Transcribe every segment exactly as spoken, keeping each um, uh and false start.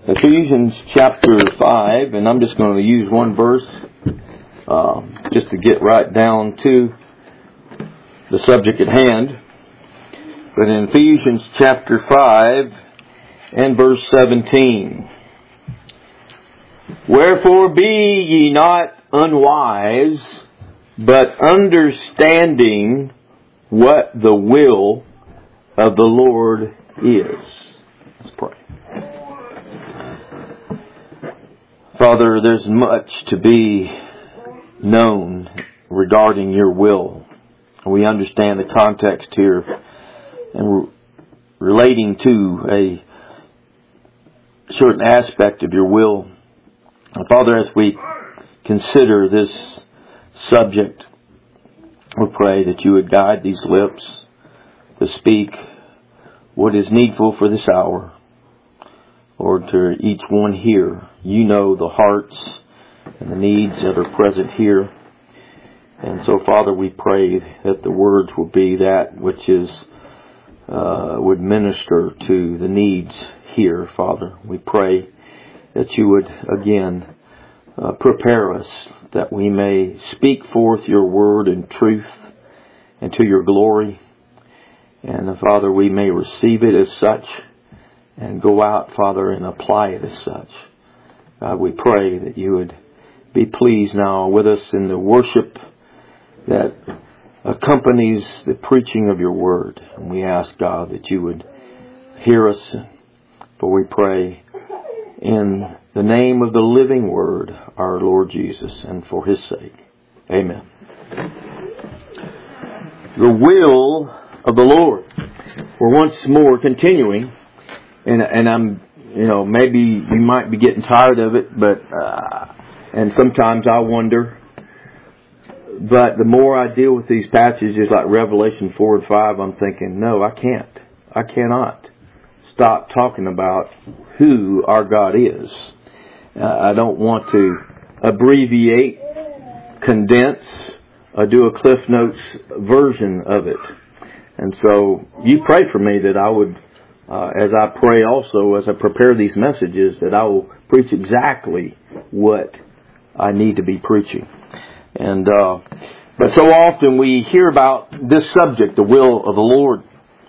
Ephesians chapter five, and I'm just going to use one verse uh, just to get right down to the subject at hand. But in Ephesians chapter five and verse seventeen, "Wherefore be ye not unwise, but understanding what the will of the Lord is." Let's pray. Father, there's much to be known regarding your will. We understand the context here and relating to a certain aspect of your will. And Father, as we consider this subject, we pray that you would guide these lips to speak what is needful for this hour. Lord, to each one here, you know the hearts and the needs that are present here. And so, Father, we pray that the words will be that which is uh, would minister to the needs here, Father. We pray that you would, again, uh, prepare us that we may speak forth your word in truth and to your glory. And, uh, Father, we may receive it as such and go out, Father, and apply it as such. God, we pray that you would be pleased now with us in the worship that accompanies the preaching of your word. And we ask, God, that you would hear us. For we pray in the name of the living word, our Lord Jesus, and for his sake. Amen. The will of the Lord. We're once more continuing. And, and I'm, you know, maybe you might be getting tired of it, but, uh, and sometimes I wonder. But the more I deal with these passages like Revelation four and five, I'm thinking, no, I can't. I cannot stop talking about who our God is. Uh, I don't want to abbreviate, condense, or do a Cliff Notes version of it. And so you pray for me that I would, Uh, as I pray also, as I prepare these messages, that I will preach exactly what I need to be preaching. And uh, but so often we hear about this subject, the will of the Lord.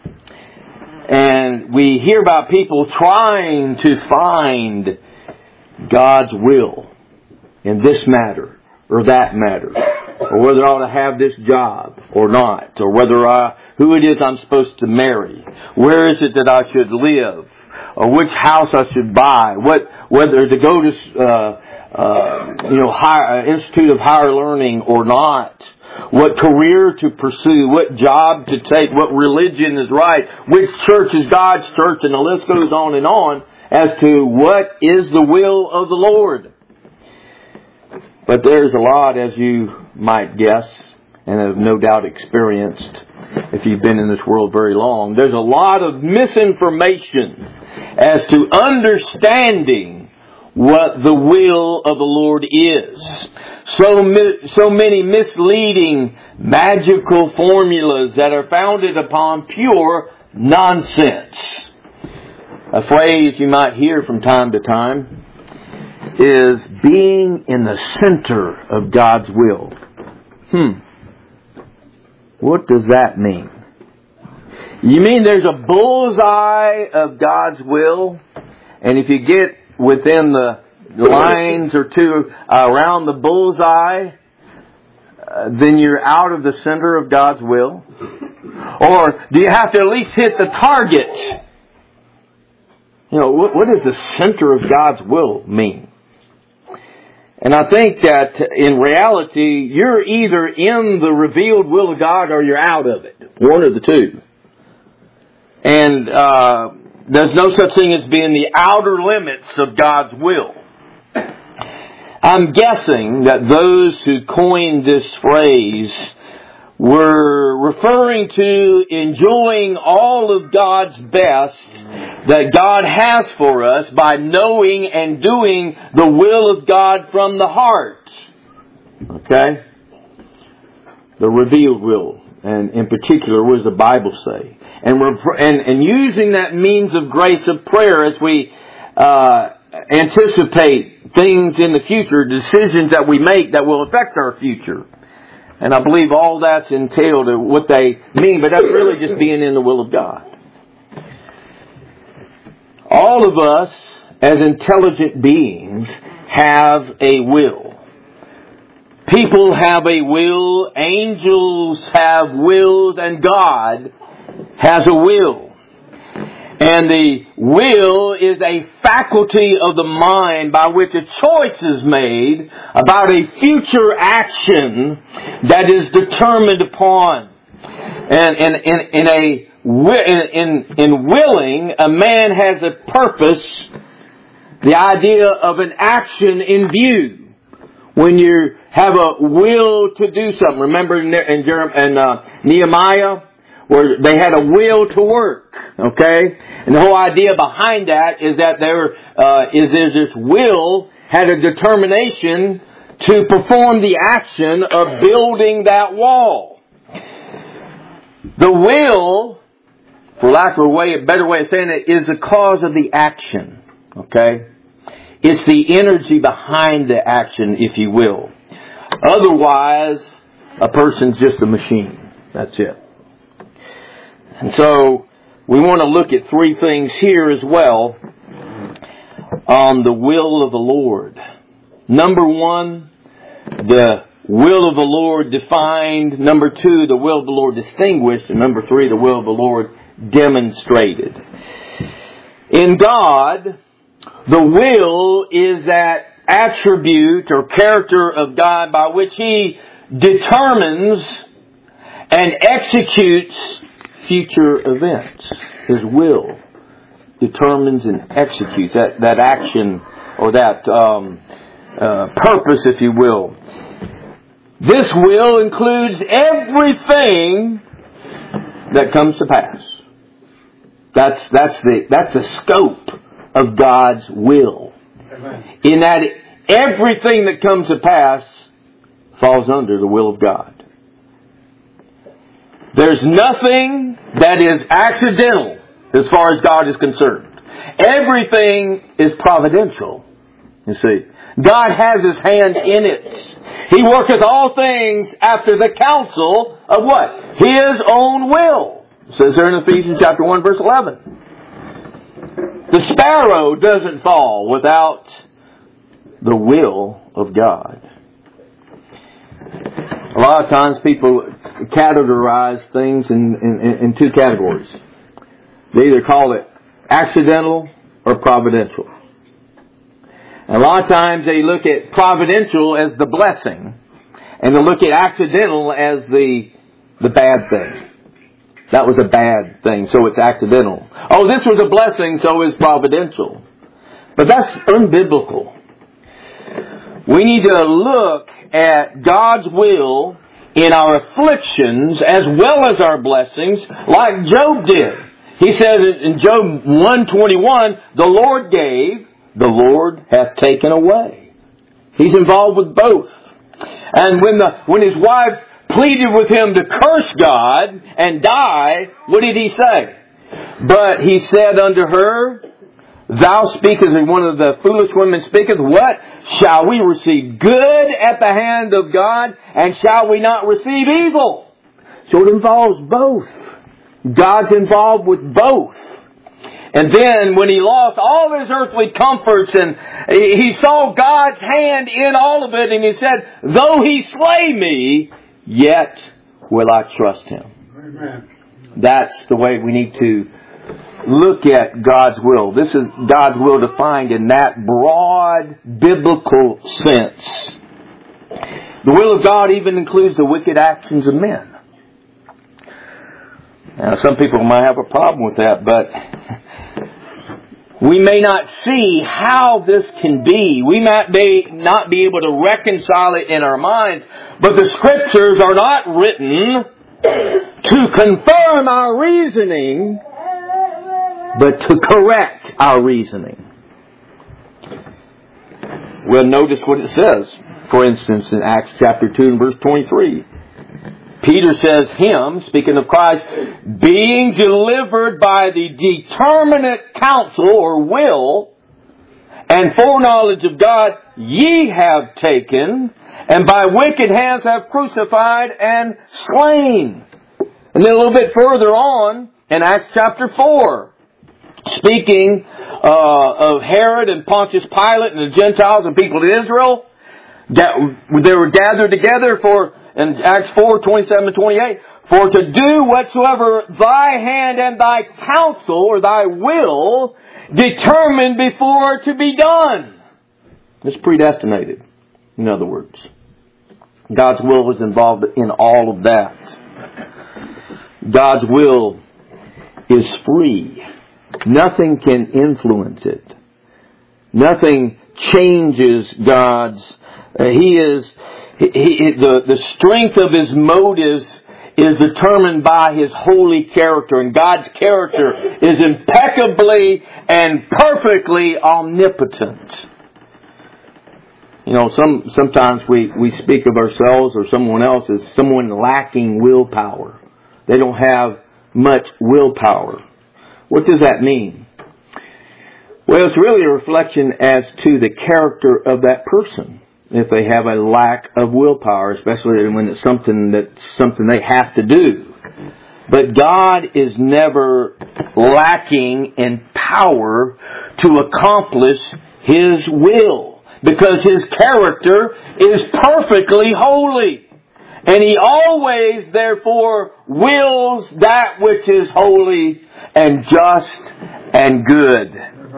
And we hear about people trying to find God's will in this matter or that matter, or whether I ought to have this job or not, or whether I who it is I'm supposed to marry, where is it that I should live, or which house I should buy, what whether to go to uh, uh, you know higher, Institute of Higher Learning or not, what career to pursue, what job to take, what religion is right, which church is God's church, and the list goes on and on as to what is the will of the Lord. But there's a lot, as you might guess, and have no doubt experienced if you've been in this world very long, there's a lot of misinformation as to understanding what the will of the Lord is. So, so many misleading magical formulas that are founded upon pure nonsense. A phrase you might hear from time to time is being in the center of God's will. Hmm. What does that mean? You mean there's a bullseye of God's will, and if you get within the lines or two around the bullseye, uh, then you're out of the center of God's will? Or do you have to at least hit the target? You know, what, what does the center of God's will mean? And I think that in reality, you're either in the revealed will of God or you're out of it. One of the two. And uh, there's no such thing as being the outer limits of God's will. I'm guessing that those who coined this phrase were referring to enjoying all of God's best that God has for us by knowing and doing the will of God from the heart. Okay? The revealed will. And in particular, what does the Bible say? And, refer- and, and using that means of grace of prayer as we uh, anticipate things in the future, decisions that we make that will affect our future. And I believe all that's entailed in what they mean, but that's really just being in the will of God. All of us, as intelligent beings, have a will. People have a will, angels have wills, and God has a will. And the will is a faculty of the mind by which a choice is made about a future action that is determined upon. And in, in, in a in, in willing, a man has a purpose, the idea of an action in view. When you have a will to do something, remember in, in, in uh, Nehemiah, where they had a will to work, okay? And the whole idea behind that is that there uh, is there's this will had a determination to perform the action of building that wall. The will, for lack of a way, a better way of saying it, is the cause of the action, okay? It's the energy behind the action, if you will. Otherwise, a person's just a machine. That's it. And so, we want to look at three things here as well on the will of the Lord. Number one, the will of the Lord defined. Number two, the will of the Lord distinguished. And number three, the will of the Lord demonstrated. In God, the will is that attribute or character of God by which He determines and executes future events. His will determines and executes that, that action or that um, uh, purpose, if you will. This will includes everything that comes to pass. That's that's the that's the scope of God's will. Amen. In that everything that comes to pass falls under the will of God. There's nothing that is accidental as far as God is concerned. Everything is providential. You see, God has His hand in it. He worketh all things after the counsel of what? His own will. It says there in Ephesians chapter one verse eleven. The sparrow doesn't fall without the will of God. A lot of times people categorize things in, in, in two categories. They either call it accidental or providential. And a lot of times they look at providential as the blessing, and they look at accidental as the the bad thing. That was a bad thing, so it's accidental. Oh, this was a blessing, so it's providential. But that's unbiblical. We need to look at God's will in our afflictions as well as our blessings, like Job did. He said in Job one twenty-one, the Lord gave, the Lord hath taken away. He's involved with both. And when the when his wife pleaded with him to curse God and die, what did he say? But he said unto her, thou speakest, and one of the foolish women speaketh, what? Shall we receive good at the hand of God, and shall we not receive evil? So it involves both. God's involved with both. And then when he lost all his earthly comforts, and he saw God's hand in all of it, and he said, though he slay me, yet will I trust him. Amen. That's the way we need to look at God's will. This is God's will defined in that broad biblical sense. The will of God even includes the wicked actions of men. Now, some people might have a problem with that, but we may not see how this can be. We might be, not be able to reconcile it in our minds, but the Scriptures are not written to confirm our reasoning, but to correct our reasoning. Well, notice what it says. For instance, in Acts chapter two and verse twenty-three. Peter says, him, speaking of Christ, being delivered by the determinate counsel or will and and foreknowledge of God ye have taken, and by wicked hands have crucified and slain. And then a little bit further on, in Acts chapter four, speaking uh, of Herod and Pontius Pilate and the Gentiles and people of Israel, that they were gathered together for, in Acts four, twenty-seven to twenty-eight, for to do whatsoever thy hand and thy counsel, or thy will, determined before to be done. It's predestinated, in other words. God's will is involved in all of that. God's will is free. Nothing can influence it. Nothing changes God's. Uh, he is he, he, the the strength of His motives is determined by His holy character, and God's character is impeccably and perfectly omnipotent. You know, some sometimes we, we speak of ourselves or someone else as someone lacking willpower. They don't have much willpower. What does that mean? Well, it's really a reflection as to the character of that person. If they have a lack of willpower, especially when it's something that's something they have to do. But God is never lacking in power to accomplish His will, because His character is perfectly holy. And He always, therefore, wills that which is holy and just and good.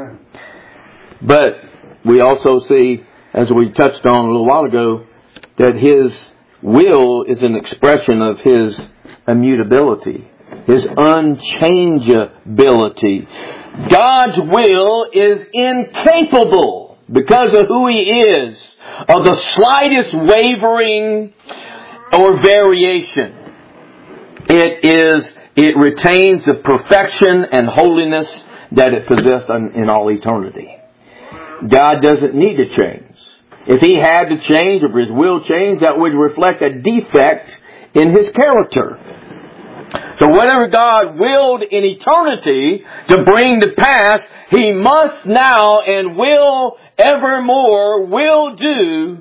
But we also see, as we touched on a little while ago, that His will is an expression of His immutability, His unchangeability. God's will is incapable, because of who He is, of the slightest wavering or variation. It is, it retains the perfection and holiness that it possessed in all eternity. God doesn't need to change. If He had to change, or His will change, that would reflect a defect in His character. So whatever God willed in eternity to bring to pass, He must now and will evermore will do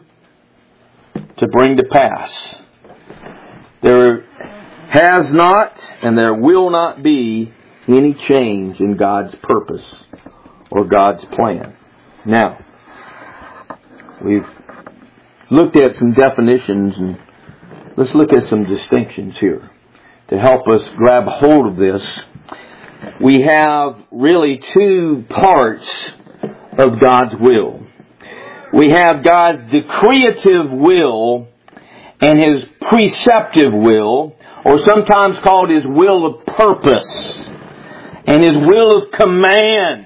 to bring to pass. There has not and there will not be any change in God's purpose or God's plan. Now, we've looked at some definitions, and let's look at some distinctions here to help us grab hold of this. We have really two parts of God's will. We have God's decreative will and His preceptive will, or sometimes called His will of purpose and His will of command.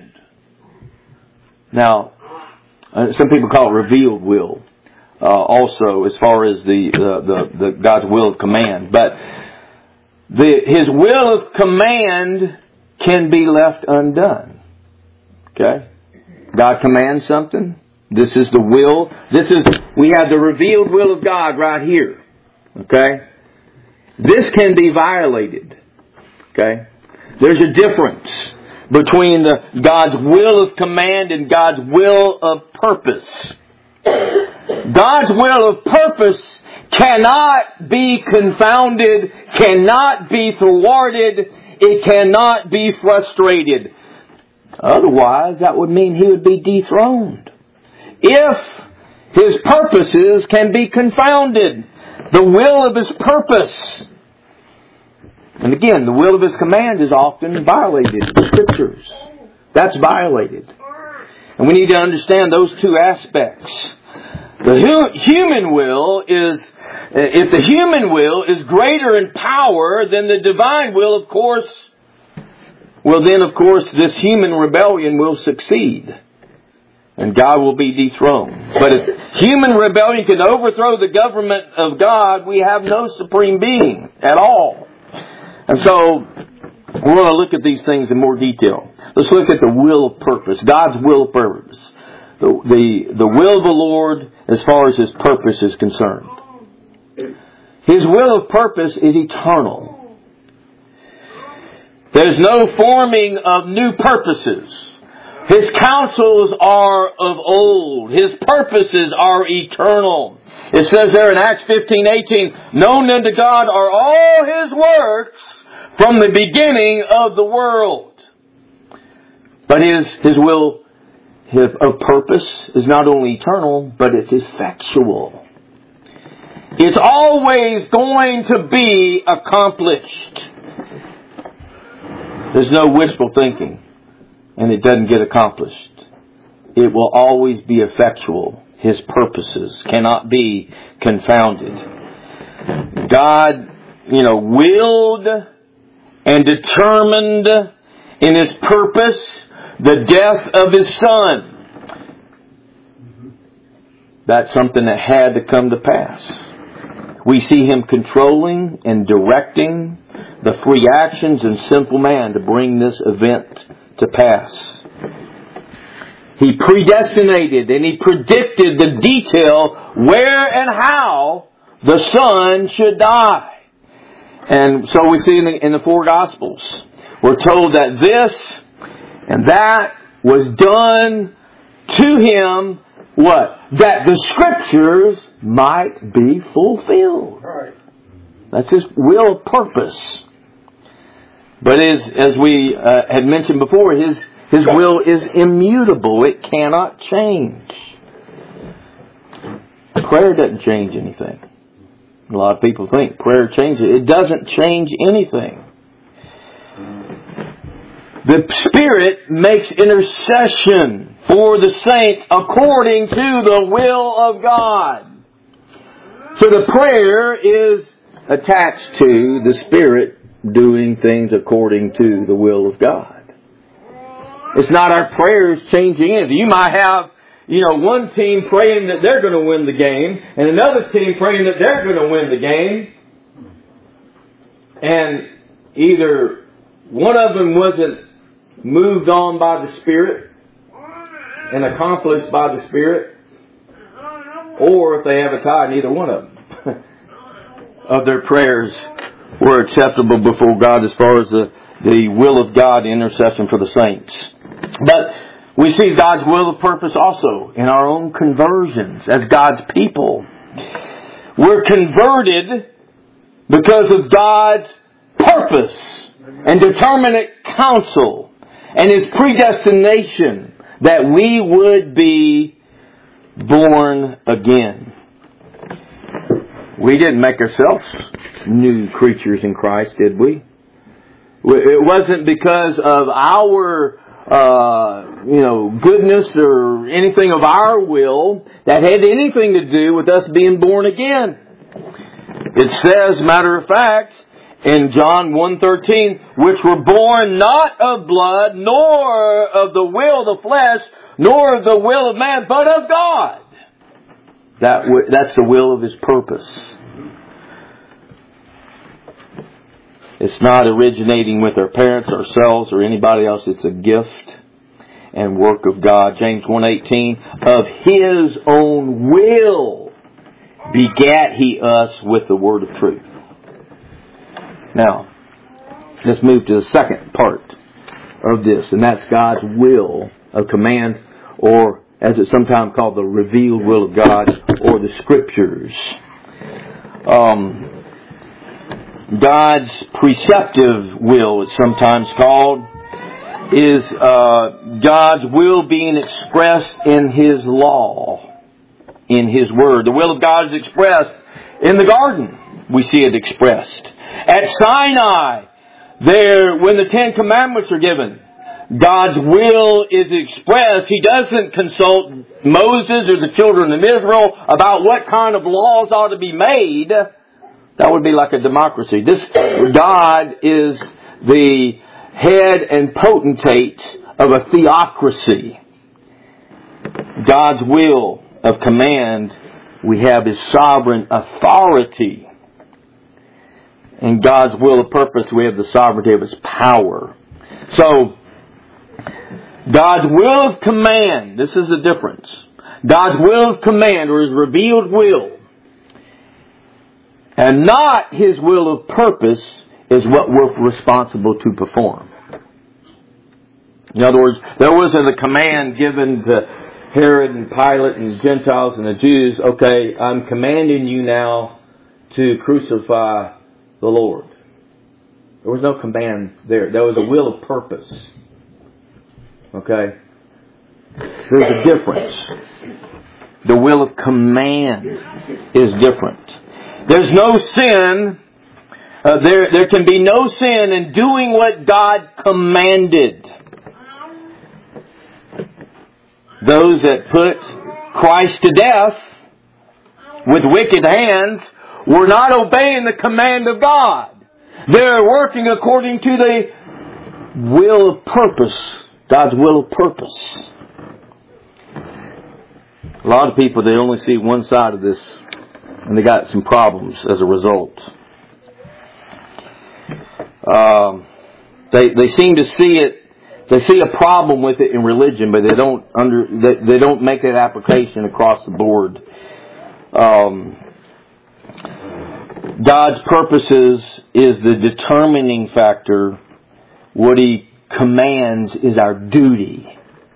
Now, uh, some people call it revealed will, uh, also, as far as the, uh, the the God's will of command. But the His will of command can be left undone. Okay, God commands something. This is the will. This is we have the revealed will of God right here. Okay, this can be violated. Okay, there's a difference between the God's will of command and God's will of purpose. God's will of purpose cannot be confounded, cannot be thwarted, it cannot be frustrated. Otherwise, that would mean He would be dethroned. If His purposes can be confounded, the will of His purpose. And again, the will of His command is often violated in the Scriptures. That's violated. And we need to understand those two aspects. The hu- human will is, if the human will is greater in power than the divine will, of course, well then, of course, this human rebellion will succeed. And God will be dethroned. But if human rebellion can overthrow the government of God, we have no supreme being at all. And so, we're going to look at these things in more detail. Let's look at the will of purpose. God's will of purpose. The, the, the will of the Lord as far as His purpose is concerned. His will of purpose is eternal. There's no forming of new purposes. His counsels are of old. His purposes are eternal. It says there in Acts fifteen eighteen, known unto God are all His works from the beginning of the world. But His, His will His, of purpose is not only eternal, but it's effectual. It's always going to be accomplished. There's no wishful thinking, and it doesn't get accomplished. It will always be effectual. His purposes cannot be confounded. God, you know, willed and determined in His purpose the death of His Son. That's something that had to come to pass. We see Him controlling and directing the free actions and sinful man to bring this event to pass. He predestinated and He predicted the detail where and how the Son should die. And so we see in the, in the four Gospels, we're told that this and that was done to Him, what? That the Scriptures might be fulfilled. Right. That's His will, purpose. But as, as we uh, had mentioned before, His, His will is immutable. It cannot change. Prayer doesn't change anything. A lot of people think prayer changes. It doesn't change anything. The Spirit makes intercession for the saints according to the will of God. So the prayer is attached to the Spirit doing things according to the will of God. It's not our prayers changing anything. You might have, you know, one team praying that they're going to win the game, and another team praying that they're going to win the game. And either one of them wasn't moved on by the Spirit and accomplished by the Spirit, or if they have a tie, neither one of them of their prayers were acceptable before God as far as the, the will of God, intercession for the saints. But we see God's will of purpose also in our own conversions as God's people. We're converted because of God's purpose and determinate counsel and His predestination that we would be born again. We didn't make ourselves new creatures in Christ, did we? It wasn't because of our uh, you know, goodness or anything of our will that had anything to do with us being born again. It says, matter of fact, in John one thirteen, which were born not of blood, nor of the will of the flesh, nor of the will of man, but of God. That w- that's the will of His purpose. It's not originating with our parents, ourselves, or anybody else. It's a gift and work of God. James one eighteen, of His own will begat He us with the word of truth. Now, let's move to the second part of this, and that's God's will of command, or as it's sometimes called, the revealed will of God, or the Scriptures. Um, God's preceptive will, it's sometimes called, is uh, God's will being expressed in His law, in His Word. The will of God is expressed in the garden. We see it expressed. At Sinai, there, when the Ten Commandments are given, God's will is expressed. He doesn't consult Moses or the children of Israel about what kind of laws ought to be made. That would be like a democracy. This God is the head and potentate of a theocracy. God's will of command, we have His sovereign authority. In God's will of purpose, we have the sovereignty of His power. So, God's will of command, this is the difference. God's will of command, or His revealed will, and not His will of purpose, is what we're responsible to perform. In other words, there wasn't a command given to Herod and Pilate and Gentiles and the Jews, okay, I'm commanding you now to crucify the Lord. There was no command there. There was a will of purpose. Okay? There's a difference. The will of command is different. There's no sin. Uh, there, there can be no sin in doing what God commanded. Those that put Christ to death with wicked hands were not obeying the command of God. They're working according to the will of purpose. God's will of purpose. A lot of people, they only see one side of this, and they got some problems as a result. Um, they they seem to see it. They see a problem with it in religion, but they don't under they, they don't make that application across the board. Um, God's purposes is the determining factor. What He commands is our duty.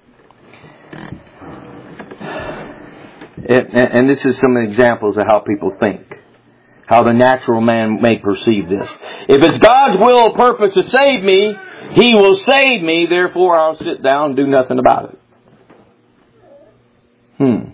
And, and this is some examples of how people think. How the natural man may perceive this. If it's God's will or purpose to save me, He will save me, therefore I'll sit down and do nothing about it. Hmm.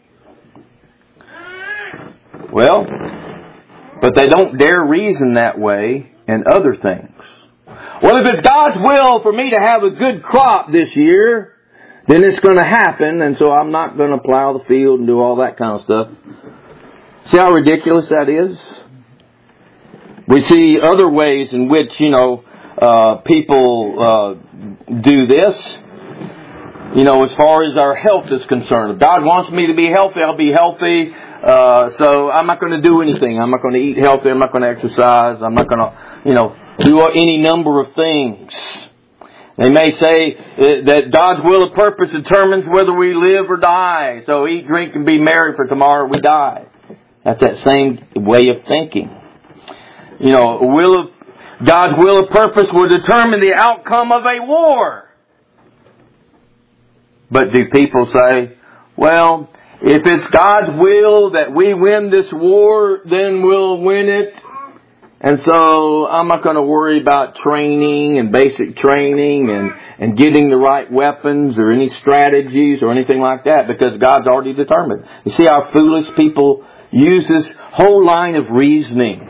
Well, but they don't dare reason that way in other things. Well, if it's God's will for me to have a good crop this year, then it's going to happen, and so I'm not going to plow the field and do all that kind of stuff. See how ridiculous that is? We see other ways in which, you know, uh, people uh, do this. You know, as far as our health is concerned. If God wants me to be healthy, I'll be healthy. Uh, so I'm not going to do anything. I'm not going to eat healthy. I'm not going to exercise. I'm not going to, you know, do any number of things. They may say that God's will and purpose determines whether we live or die. So eat, drink, and be merry, for tomorrow we die. That's that same way of thinking. You know, will of, God's will and purpose will determine the outcome of a war. But do people say, well, if it's God's will that we win this war, then we'll win it. And so I'm not going to worry about training and basic training and, and getting the right weapons or any strategies or anything like that, because God's already determined. You see how foolish people use this whole line of reasoning.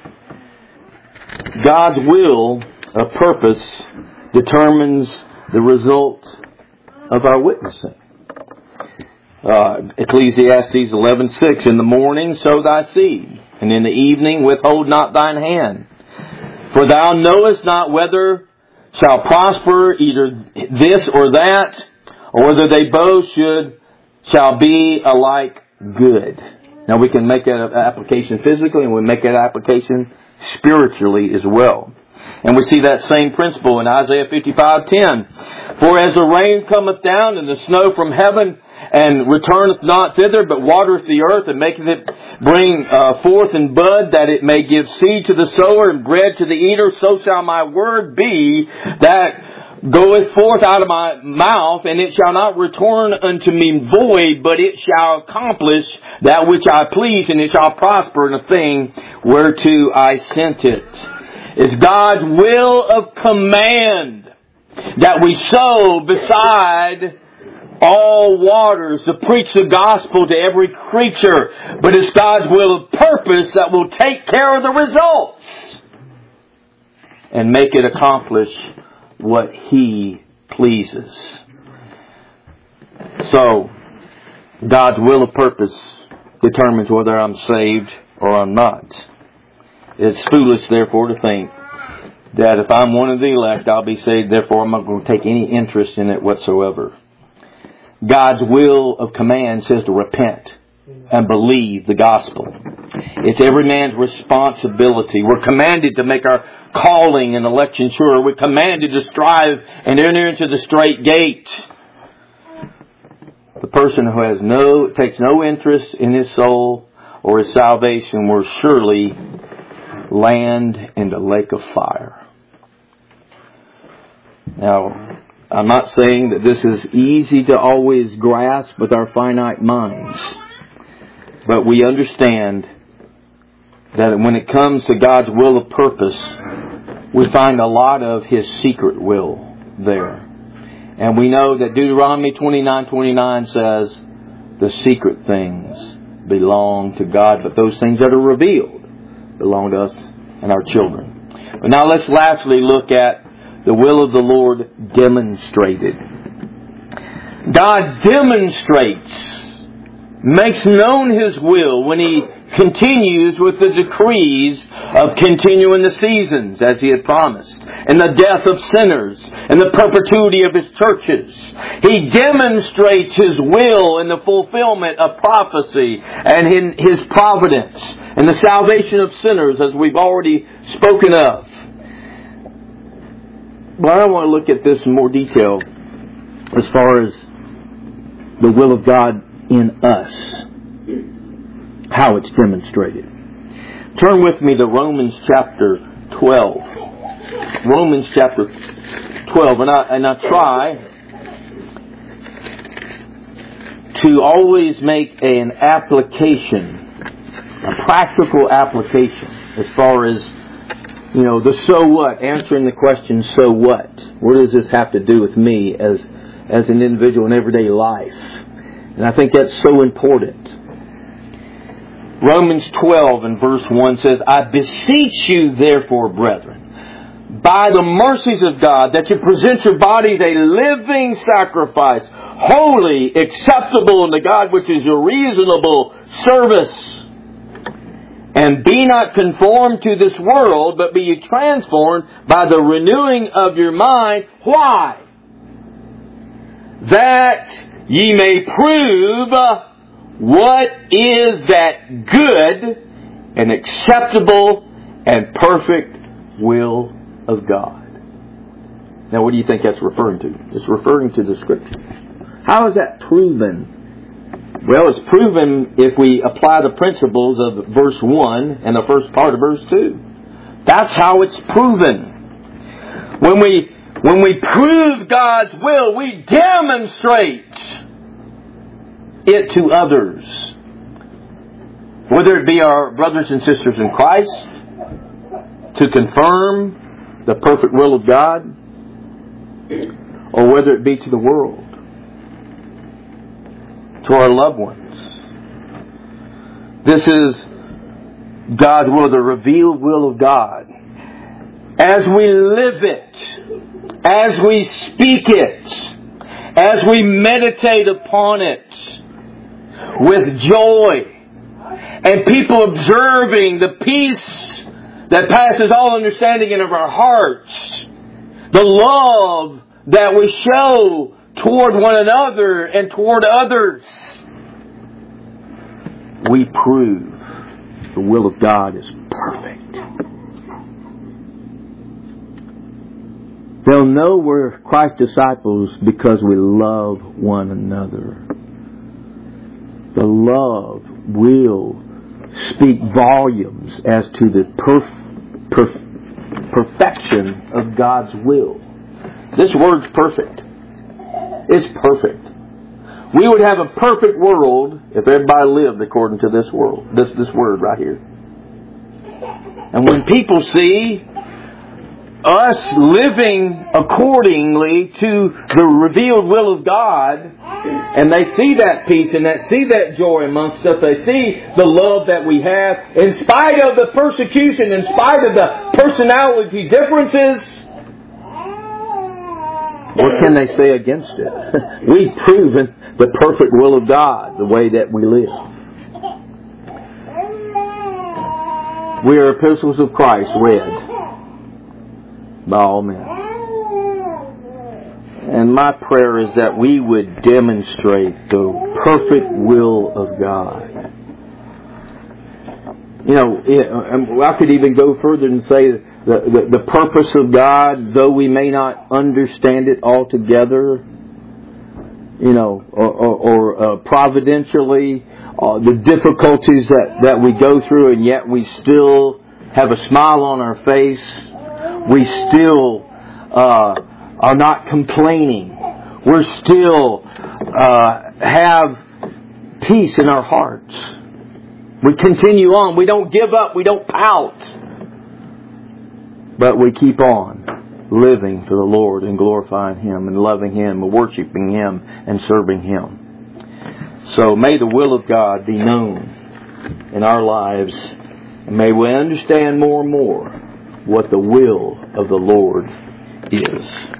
God's will, a purpose, determines the result of our witnessing. Uh, Ecclesiastes eleven six, in the morning sow thy seed, and in the evening withhold not thine hand. For thou knowest not whether shall prosper either this or that, or whether they both should shall be alike good. Now we can make that application physically, and we make that application spiritually as well. And we see that same principle in Isaiah fifty-five ten. For as the rain cometh down and the snow from heaven, and returneth not thither, but watereth the earth, and maketh it bring uh, forth in bud, that it may give seed to the sower and bread to the eater, so shall my word be that goeth forth out of my mouth, and it shall not return unto me void, but it shall accomplish that which I please, and it shall prosper in a thing whereto I sent it. It's God's will of command that we sow beside all waters to preach the gospel to every creature. But it's God's will of purpose that will take care of the results and make it accomplish what He pleases. So, God's will of purpose determines whether I'm saved or I'm not. It's foolish, therefore, to think that if I'm one of the elect, I'll be saved, therefore I'm not going to take any interest in it whatsoever. God's will of command says to repent and believe the gospel. It's every man's responsibility. We're commanded to make our calling and election sure. We're commanded to strive and enter into the straight gate. The person who has no, takes no interest in his soul or his salvation will surely land in the lake of fire. Now, I'm not saying that this is easy to always grasp with our finite minds. But we understand that when it comes to God's will of purpose, we find a lot of His secret will there. And we know that Deuteronomy twenty-nine twenty-nine says, the secret things belong to God, but those things that are revealed belong to us and our children. But now let's lastly look at the will of the Lord demonstrated. God demonstrates, makes known His will when He continues with the decrees of continuing the seasons as He had promised, and the death of sinners, and the perpetuity of His churches. He demonstrates His will in the fulfillment of prophecy and in His providence, and the salvation of sinners, as we've already spoken of. But I want to look at this in more detail as far as the will of God in us. How it's demonstrated. Turn with me to Romans chapter twelve. Romans chapter twelve. And I, and I try to always make an application, a practical application, as far as, you know, the so what, answering the question, so what? What does this have to do with me as, as an individual in everyday life? And I think that's so important. Romans twelve and verse one says, I beseech you therefore, brethren, by the mercies of God, that you present your bodies a living sacrifice, holy, acceptable unto God, which is your reasonable service. And be not conformed to this world, but be ye transformed by the renewing of your mind. Why? That ye may prove what is that good and acceptable and perfect will of God. Now, what do you think that's referring to? It's referring to the Scripture. How is that proven? Well, it's proven if we apply the principles of verse one and the first part of verse two. That's how it's proven. When we, when we prove God's will, we demonstrate it to others. Whether it be our brothers and sisters in Christ, to confirm the perfect will of God, or whether it be to the world, to our loved ones. This is God's will, the revealed will of God. As we live it, as we speak it, as we meditate upon it with joy, and people observing the peace that passes all understanding in of our hearts, the love that we show toward one another and toward others, we prove the will of God is perfect. They'll know we're Christ's disciples because we love one another. The love will speak volumes as to the perf- perf- perfection of God's will. This word's perfect. It's perfect. We would have a perfect world if everybody lived according to this world, this this word right here. And when people see us living accordingly to the revealed will of God, and they see that peace and that see that joy amongst us, they see the love that we have, in spite of the persecution, in spite of the personality differences, what can they say against it? We've proven the perfect will of God, the way that we live. We are epistles of Christ, read by all men. And my prayer is that we would demonstrate the perfect will of God. You know, I could even go further and say the, the, the purpose of God, though we may not understand it altogether, you know, or, or, or uh, providentially, uh, the difficulties that, that we go through, and yet we still have a smile on our face. We still uh, are not complaining. We're still uh, have peace in our hearts. We continue on. We don't give up. We don't pout. But we keep on living for the Lord and glorifying Him and loving Him and worshiping Him and serving Him. So may the will of God be known in our lives. And may we understand more and more what the will of the Lord is.